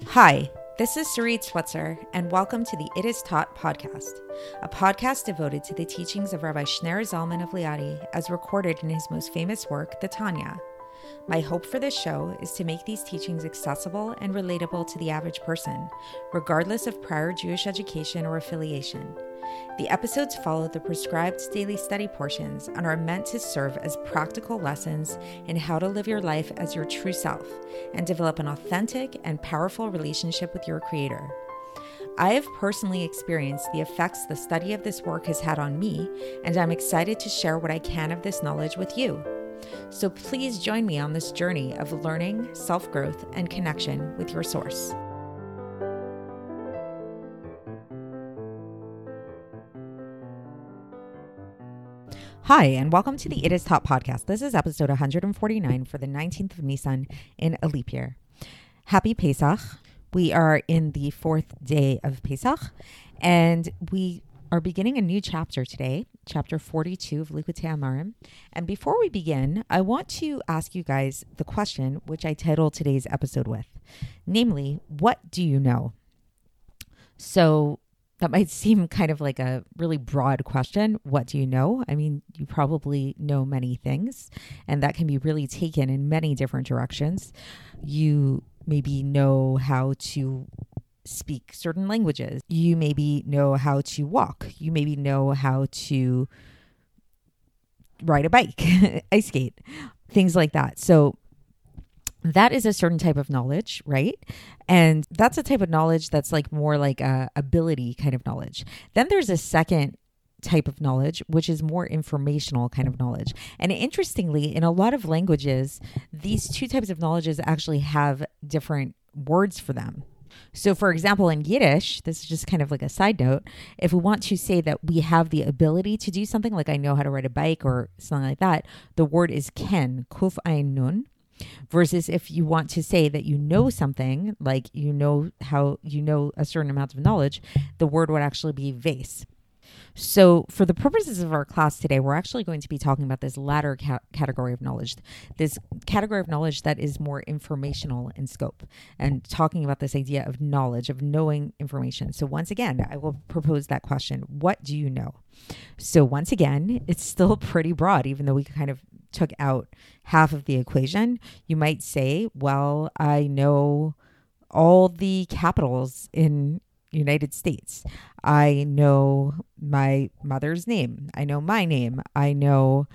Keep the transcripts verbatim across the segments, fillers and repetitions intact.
Hi, this is Sarit Switzer, and welcome to the It Is Taught podcast, a podcast devoted to the teachings of Rabbi Shneur Zalman of Liadi as recorded in his most famous work, the Tanya. My hope for this show is to make these teachings accessible and relatable to the average person, regardless of prior Jewish education or affiliation. The episodes follow the prescribed daily study portions and are meant to serve as practical lessons in how to live your life as your true self and develop an authentic and powerful relationship with your Creator. I have personally experienced the effects the study of this work has had on me, and I'm excited to share what I can of this knowledge with you. So please join me on this journey of learning, self-growth, and connection with your source. Hi, and welcome to the It Is Taught podcast. This is episode one hundred forty-nine for the nineteenth of Nisan in a leap year. Happy Pesach. We are in the fourth day of Pesach, and we are beginning a new chapter today, chapter forty-two of Likutei Amarim. And before we begin, I want to ask you guys the question which I titled today's episode with, namely, what do you know? So that might seem kind of like a really broad question. What do you know? I mean, you probably know many things, and that can be really taken in many different directions. You maybe know how to speak certain languages. You maybe know how to walk. You maybe know how to ride a bike, ice skate, things like that. So that is a certain type of knowledge, right? And that's a type of knowledge that's like more like a ability kind of knowledge. Then there's a second type of knowledge, which is more informational kind of knowledge. And interestingly, in a lot of languages, these two types of knowledges actually have different words for them. So for example, in Yiddish, this is just kind of like a side note, if we want to say that we have the ability to do something, like I know how to ride a bike or something like that, the word is ken, kuf ein nun. Versus if you want to say that you know something, like you know how you know a certain amount of knowledge, the word would actually be vase. So for the purposes of our class today, we're actually going to be talking about this latter ca- category of knowledge, this category of knowledge that is more informational in scope, and talking about this idea of knowledge, of knowing information. So once again, I will propose that question. What do you know? So once again, it's still pretty broad, even though we kind of took out half of the equation. You might say, well, I know all the capitals in United States. I know my mother's name. I know my name. I know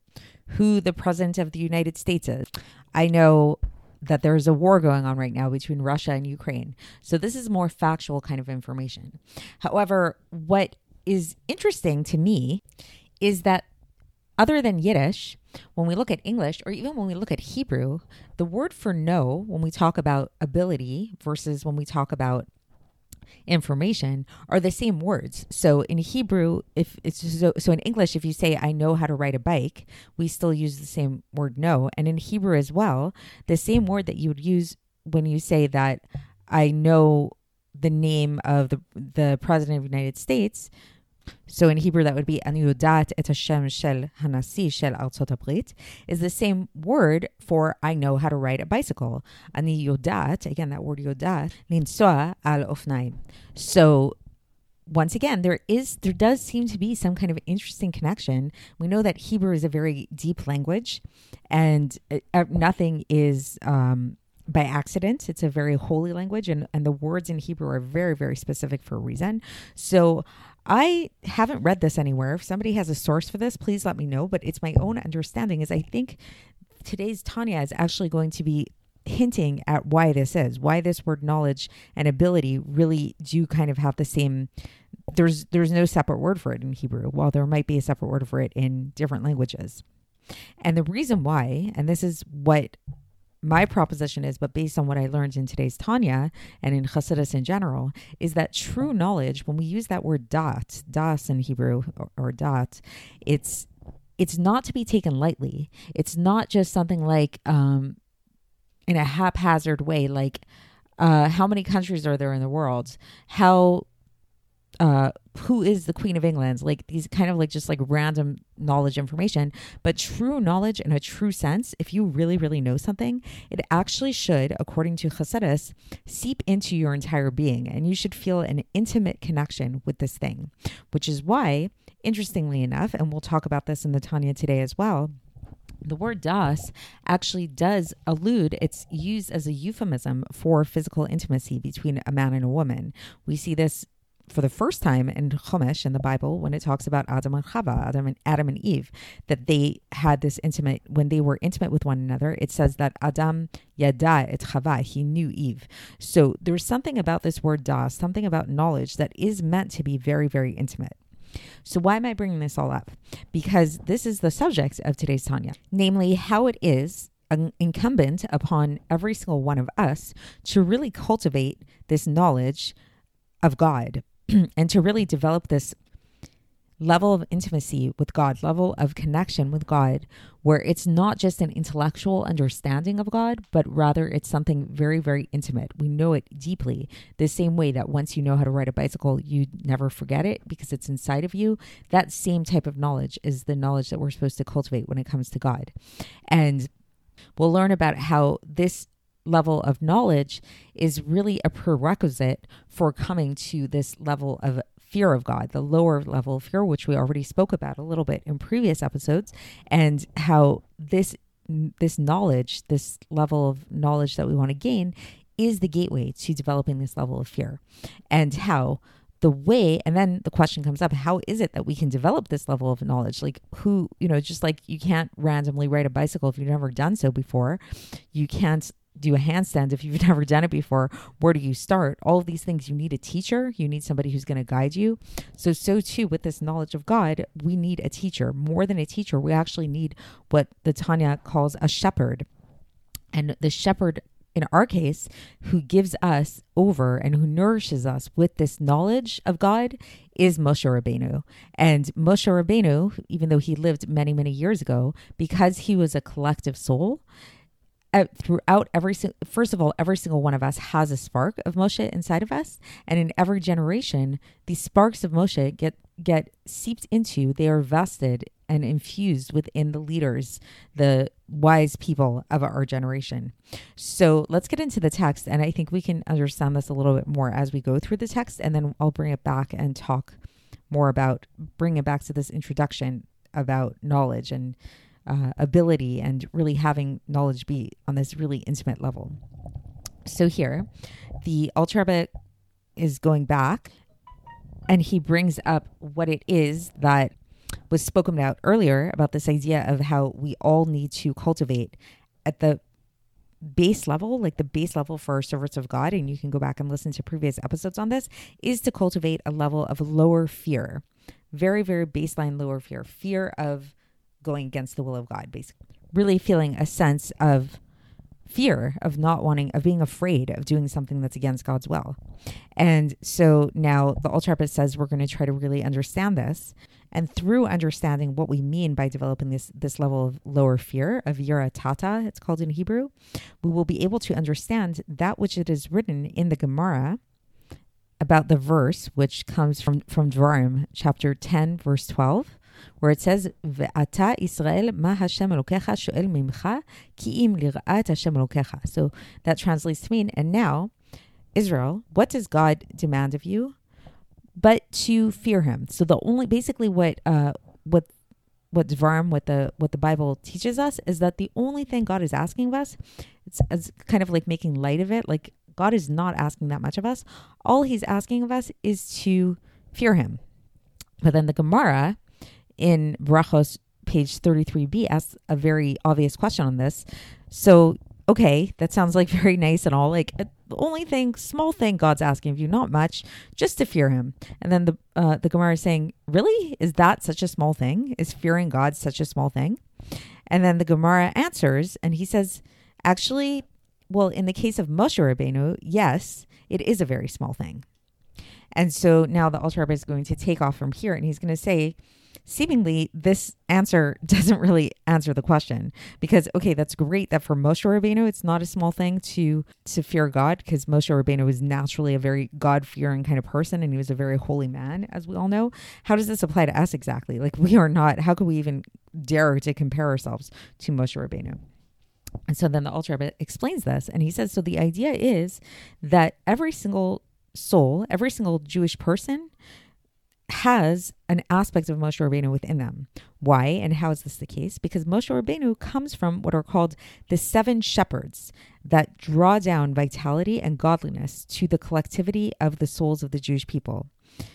who the president of the United States is. I know that there's a war going on right now between Russia and Ukraine. So this is more factual kind of information. However, what is interesting to me is that other than Yiddish, when we look at English, or even when we look at Hebrew, the word for know, when we talk about ability versus when we talk about information, are the same words. So in Hebrew, if it's so, so in English, if you say, I know how to ride a bike, we still use the same word know. And in Hebrew as well, the same word that you would use when you say that I know the name of the, the president of the United States. So in Hebrew, that would be Ani yodat et hashem shel hanasi shel Artzot Habrit, is the same word for I know how to ride a bicycle. Ani yodat, again, that word yodat, linsua al ofnaim. So once again, there is, there does seem to be some kind of interesting connection. We know that Hebrew is a very deep language, and uh, nothing is um, by accident. It's a very holy language, and, and the words in Hebrew are very, very specific for a reason. So I haven't read this anywhere. If somebody has a source for this, please let me know. But it's my own understanding is I think today's Tanya is actually going to be hinting at why this is, why this word knowledge and ability really do kind of have the same, there's there's no separate word for it in Hebrew, while there might be a separate word for it in different languages. And the reason why, and this is what my proposition is, but based on what I learned in today's Tanya and in Chassidus in general, is that true knowledge, when we use that word dat, das in Hebrew, or, or dat, it's it's not to be taken lightly. It's not just something like um, in a haphazard way, like uh, how many countries are there in the world? How uh, who is the Queen of England, like these kind of like just like random knowledge information. But true knowledge in a true sense, if you really, really know something, it actually should, according to Chassidus, seep into your entire being. And you should feel an intimate connection with this thing, which is why, interestingly enough, and we'll talk about this in the Tanya today as well, the word das actually does allude, it's used as a euphemism for physical intimacy between a man and a woman. We see this for the first time in Chumash in the Bible when it talks about Adam and Chava, Adam and Adam and Eve, that they had this intimate, when they were intimate with one another, it says that Adam yada et Chava, he knew Eve. So there's something about this word das, something about knowledge that is meant to be very, very intimate. So why am I bringing this all up? Because this is the subject of today's Tanya, namely how it is incumbent upon every single one of us to really cultivate this knowledge of God and to really develop this level of intimacy with God, level of connection with God, where it's not just an intellectual understanding of God, but rather it's something very, very intimate. We know it deeply, the same way that once you know how to ride a bicycle, you never forget it because it's inside of you. That same type of knowledge is the knowledge that we're supposed to cultivate when it comes to God. And we'll learn about how this level of knowledge is really a prerequisite for coming to this level of fear of God, the lower level of fear, which we already spoke about a little bit in previous episodes, and how this this knowledge, this level of knowledge that we want to gain is the gateway to developing this level of fear. And how the way, and then the question comes up, how is it that we can develop this level of knowledge? Like who, you know, just like you can't randomly ride a bicycle if you've never done so before. You can't do a handstand if you've never done it before. Where do you start? All of these things, you need a teacher. You need somebody who's going to guide you. So, so too with this knowledge of God, we need a teacher. More than a teacher, we actually need what the Tanya calls a shepherd. And the shepherd, in our case, who gives us over and who nourishes us with this knowledge of God is Moshe Rabbeinu. And Moshe Rabbeinu, even though he lived many, many years ago, because he was a collective soul, Uh, throughout every, first of all, every single one of us has a spark of Moshe inside of us. And in every generation, these sparks of Moshe get, get seeped into, they are vested and infused within the leaders, the wise people of our generation. So let's get into the text. And I think we can understand this a little bit more as we go through the text. And then I'll bring it back and talk more about, bring it back to this introduction about knowledge and Uh, ability and really having knowledge be on this really intimate level. So here, the Alter Rebbe is going back and he brings up what it is that was spoken about earlier about this idea of how we all need to cultivate at the base level, like the base level for servants of God, and you can go back and listen to previous episodes on this, is to cultivate a level of lower fear. Very, very baseline lower fear. Fear of going against the will of God, basically. Really feeling a sense of fear, of not wanting, of being afraid of doing something that's against God's will. And so now the Alter Rebbe says we're going to try to really understand this. And through understanding what we mean by developing this, this level of lower fear, of yira tata, it's called in Hebrew, we will be able to understand that which it is written in the Gemara about the verse, which comes from, from Dvarim, chapter ten, verse twelve, where it says, "Ve'ata Israel ma Hashem Elokecha shoel mimcha ki im lir'at Hashem Elokecha." So that translates to mean, and now, Israel, what does God demand of you? But to fear Him. So the only, basically, what uh what what Dvarim, what the what the Bible teaches us is that the only thing God is asking of us, it's, it's kind of like making light of it. Like God is not asking that much of us. All He's asking of us is to fear Him. But then the Gemara in Brachos, page thirty-three b, asks a very obvious question on this. So, okay, that sounds like very nice and all. Like uh, the only thing, small thing God's asking of you, not much, just to fear Him. And then the uh, the Gemara is saying, really? Is that such a small thing? Is fearing God such a small thing? And then the Gemara answers, and he says, actually, well, in the case of Moshe Rabbeinu, yes, it is a very small thing. And so now the Alter Rebbe is going to take off from here, and he's going to say, seemingly this answer doesn't really answer the question, because, okay, that's great that for Moshe Rabbeinu, it's not a small thing to, to fear God, because Moshe Rabbeinu was naturally a very God-fearing kind of person, and he was a very holy man, as we all know. How does this apply to us exactly? Like, we are not, how could we even dare to compare ourselves to Moshe Rabbeinu? And so then the Alter Rebbe explains this, and he says, so the idea is that every single soul, every single Jewish person has an aspect of Moshe Rabbeinu within them. Why and how is this the case? Because Moshe Rabbeinu comes from what are called the seven shepherds that draw down vitality and godliness to the collectivity of the souls of the Jewish people,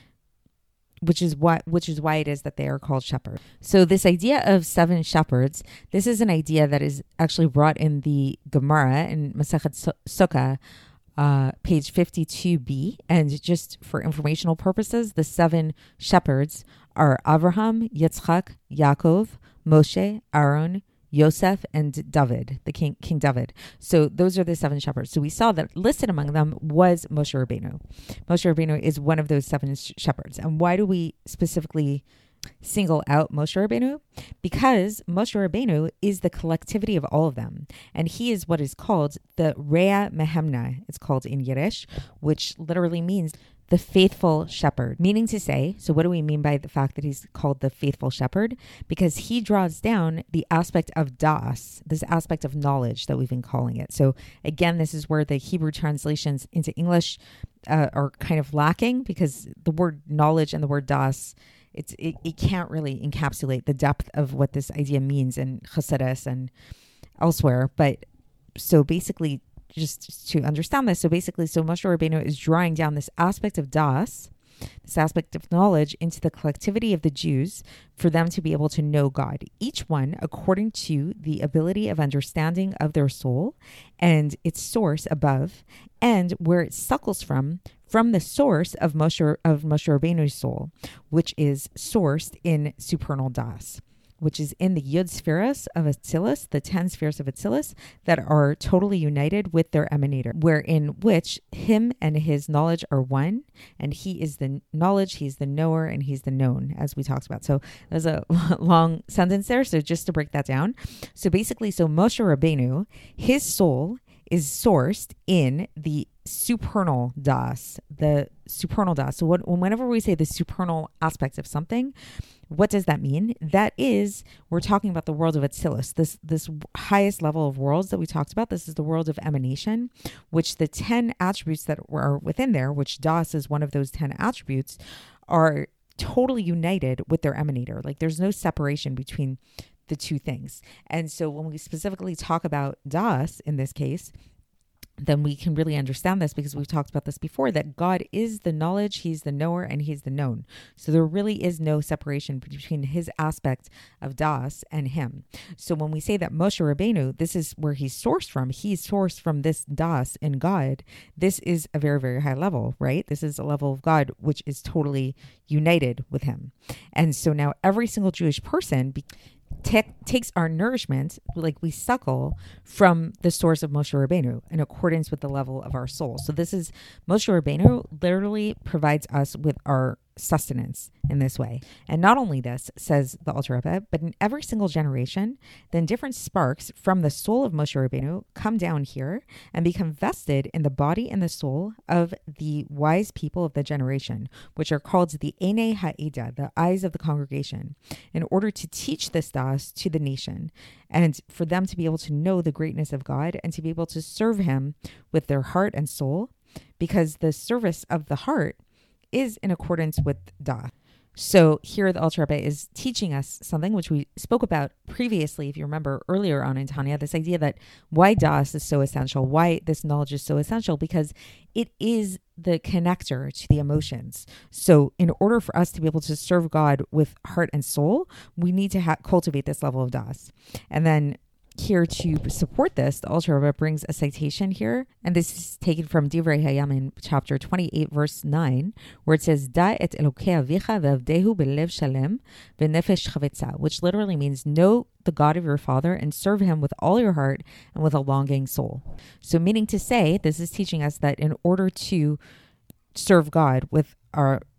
which is what which is why it is that they are called shepherds. So this idea of seven shepherds, this is an idea that is actually brought in the Gemara in Masechet Sukkah, Uh, page fifty-two b, and just for informational purposes, the seven shepherds are Avraham, Yitzchak, Yaakov, Moshe, Aaron, Yosef, and David, the king, King David. So those are the seven shepherds. So we saw that listed among them was Moshe Rabbeinu. Moshe Rabbeinu is one of those seven sh- shepherds. And why do we specifically single out Moshe Rabbeinu? Because Moshe Rabbeinu is the collectivity of all of them, and he is what is called the Rea Mehemna. It's called in Yiddish, which literally means the faithful shepherd, meaning to say, so what do we mean by the fact that he's called the faithful shepherd? Because he draws down the aspect of das, this aspect of knowledge that we've been calling it. So again, this is where the Hebrew translations into English uh, are kind of lacking, because the word knowledge and the word das, It's it, it can't really encapsulate the depth of what this idea means in Chassidus and elsewhere. But so basically, just to understand this, so basically, so Moshe Rabbeinu is drawing down this aspect of das, this aspect of knowledge, into the collectivity of the Jews for them to be able to know God, each one according to the ability of understanding of their soul and its source above, and where it suckles from, from the source of Moshe, of Moshe Rabbeinu's soul, which is sourced in supernal das, which is in the Yud spheres of Atzilus, the ten spheres of Atzilus, that are totally united with their emanator, wherein which him and his knowledge are one, and he is the knowledge, he's the knower, and he's the known, as we talked about. So there's a long sentence there, so just to break that down. So basically, so Moshe Rabbeinu, his soul is sourced in the supernal das, the supernal das. So what, whenever we say the supernal aspect of something, what does that mean? That is, we're talking about the world of Atzilus, this this highest level of worlds that we talked about. This is the world of emanation, which the ten attributes that are within there, which das is one of those ten attributes, are totally united with their emanator. Like there's no separation between the two things. And so when we specifically talk about das in this case, then we can really understand this, because we've talked about this before, that God is the knowledge, he's the knower, and he's the known. So there really is no separation between his aspect of das and him. So when we say that Moshe Rabbeinu, this is where he's sourced from, he's sourced from this das in God, this is a very, very high level, right? This is a level of God which is totally united with him. And so now every single Jewish person be- Te- takes our nourishment, like we suckle from the source of Moshe Rabbeinu in accordance with the level of our soul. So this is, Moshe Rabbeinu literally provides us with our sustenance in this way. And not only this, says the Alter Rebbe, but in every single generation, then different sparks from the soul of Moshe Rabbeinu come down here and become vested in the body and the soul of the wise people of the generation, which are called the Einei Ha'eda, the eyes of the congregation, in order to teach this das to the nation, and for them to be able to know the greatness of God and to be able to serve him with their heart and soul, because the service of the heart is in accordance with das. So here the Alter Rebbe is teaching us something which we spoke about previously, if you remember earlier on in Tanya, this idea that why das is so essential, why this knowledge is so essential, because it is the connector to the emotions. So in order for us to be able to serve God with heart and soul, we need to ha- cultivate this level of das. And then here to support this, the Alter Rebbe brings a citation here, and this is taken from Divrei Hayam in chapter twenty-eight, verse nine, where it says, Da et Elokei avicha ve'avdehu belev shalem ve'nefesh chavetza, which literally means know the God of your father and serve him with all your heart and with a longing soul. So meaning to say, this is teaching us that in order to serve God with our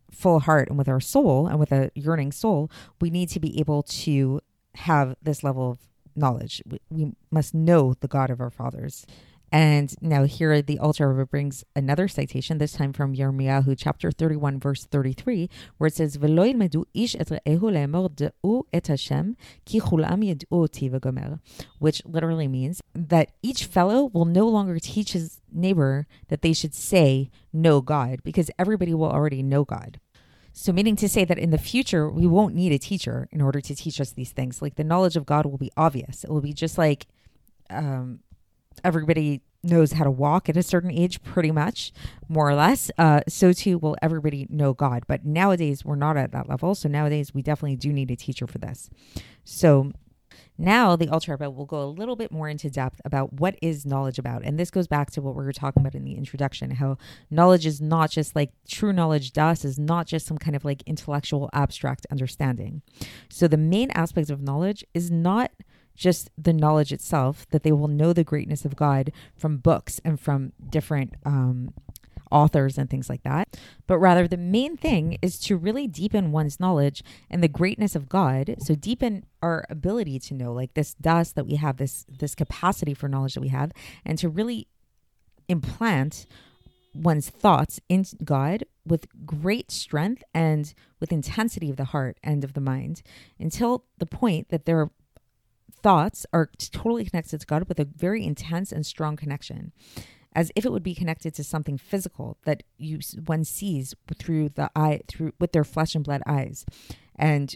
full heart and with our soul and with a yearning soul, we need to be able to have this level of knowledge. We, we must know the God of our fathers. And now here the Alter Rebbe brings another citation, this time from Yirmiyahu chapter thirty-one, verse thirty-three, where it says, "V'lo yilmedu ish et re'ehu le'emor da'u et Hashem, ki chulam yed'u oti v'gomer," which literally means that each fellow will no longer teach his neighbor that they should say, "Know God," because everybody will already know God. So meaning to say that in the future, we won't need a teacher in order to teach us these things. Like the knowledge of God will be obvious. It will be just like... um everybody knows how to walk at a certain age, pretty much, more or less. Uh, so too will everybody know God. But nowadays, we're not at that level. So nowadays, we definitely do need a teacher for this. So now the Alter Rebbe will go a little bit more into depth about what is knowledge about. And this goes back to what we were talking about in the introduction, how knowledge is not just like true knowledge. Das is not just some kind of like intellectual abstract understanding. So the main aspect of knowledge is not just the knowledge itself, that they will know the greatness of God from books and from different um, authors and things like that. But rather, the main thing is to really deepen one's knowledge and the greatness of God. So deepen our ability to know, like this das that we have, this this capacity for knowledge that we have, and to really implant one's thoughts in God with great strength and with intensity of the heart and of the mind, until the point that there are thoughts are totally connected to God with a very intense and strong connection, as if it would be connected to something physical that you one sees through the eye, through with their flesh and blood eyes, and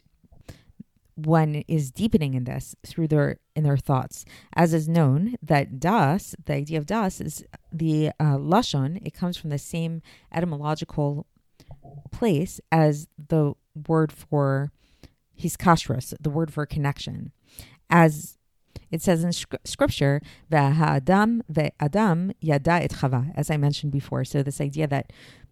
one is deepening in this through their in their thoughts, as is known that das, the idea of das, is the uh, lashon. It comes from the same etymological place as the word for hiskashrus, the word for connection. As it says in scripture, "V'ha'adam ve'adam yada et Chava," as I mentioned before. So this idea that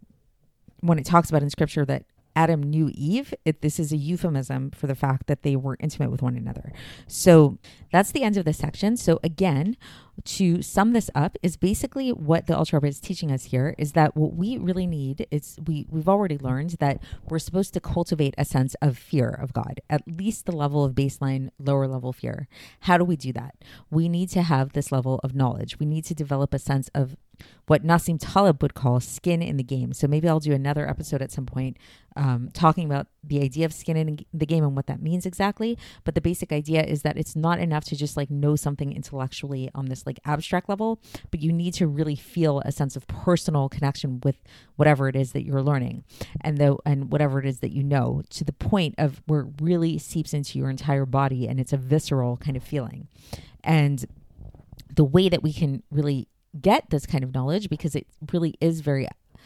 when it talks about in scripture that Adam knew Eve, it, this is a euphemism for the fact that they were intimate with one another. So that's the end of this section. So again, to sum this up, is basically what the Alter Rebbe is teaching us here is that what we really need is we, we've already learned that we're supposed to cultivate a sense of fear of God, at least the level of baseline, lower level fear. How do we do that? We need to have this level of knowledge. We need to develop a sense of what Nassim Taleb would call skin in the game. So maybe I'll do another episode at some point um, talking about the idea of skin in the game and what that means exactly. But the basic idea is that it's not enough to just like know something intellectually on this like abstract level, but you need to really feel a sense of personal connection with whatever it is that you're learning and the, and whatever it is that you know, to the point of where it really seeps into your entire body and it's a visceral kind of feeling. And the way that we can really get this kind of knowledge, because it really is very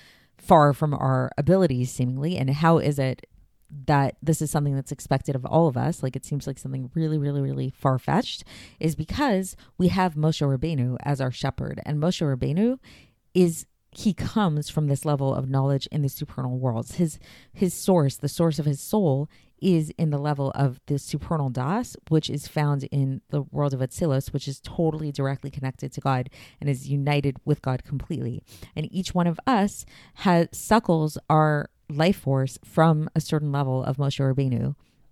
far from our abilities seemingly, and how is it that this is something that's expected of all of us, like it seems like something really really really far-fetched, is because we have Moshe Rabbeinu as our shepherd, and Moshe Rabbeinu is he comes from this level of knowledge in the supernal worlds. His his source, the source of his soul, is in the level of the supernal das, which is found in the world of Atzilus, which is totally directly connected to God and is united with God completely. And each one of us has suckles our life force from a certain level of Moshe Rabbeinu.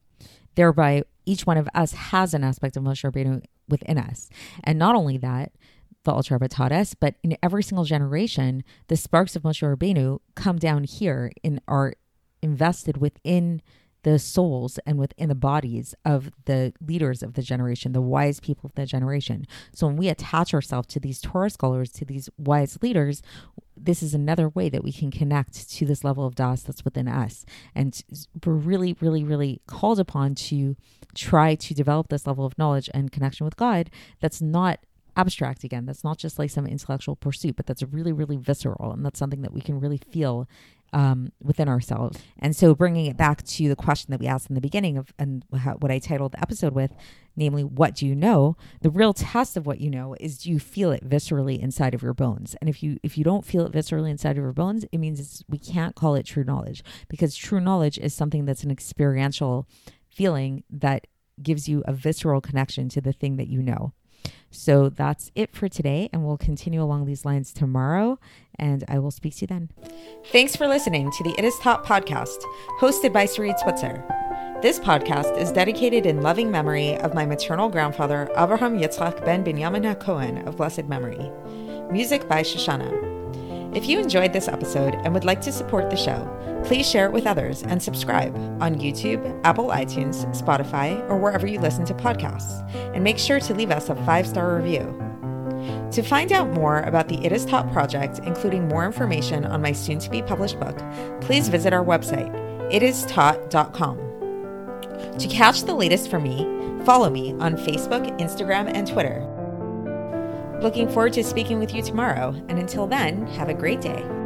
Thereby, each one of us has an aspect of Moshe Rabbeinu within us. And not only that, the Alter Rebbe taught us, but in every single generation, the sparks of Moshe Rabbeinu come down here and are invested within the souls and within the bodies of the leaders of the generation, the wise people of the generation. So when we attach ourselves to these Torah scholars, to these wise leaders, this is another way that we can connect to this level of das that's within us. And we're really, really, really called upon to try to develop this level of knowledge and connection with God that's not abstract again. That's not just like some intellectual pursuit, but that's really, really visceral. And that's something that we can really feel um, within ourselves. And so bringing it back to the question that we asked in the beginning of, and how, what I titled the episode with, namely, what do you know? The real test of what you know is, do you feel it viscerally inside of your bones? And if you, if you don't feel it viscerally inside of your bones, it means it's, we can't call it true knowledge, because true knowledge is something that's an experiential feeling that gives you a visceral connection to the thing that you know. So that's it for today, and we'll continue along these lines tomorrow, and I will speak to you then. Thanks for listening to the It Is Taught podcast, hosted by Sarit Switzer. This podcast is dedicated in loving memory of my maternal grandfather, Avraham Yitzchak ben Binyamin HaKohen of blessed memory. Music by Shoshana. If you enjoyed this episode and would like to support the show, please share it with others and subscribe on YouTube, Apple iTunes, Spotify, or wherever you listen to podcasts. And make sure to leave us a five-star review. To find out more about the It Is Taught project, including more information on my soon-to-be published book, please visit our website, it is taught dot com. To catch the latest from me, follow me on Facebook, Instagram, and Twitter. Looking forward to speaking with you tomorrow, and until then, have a great day.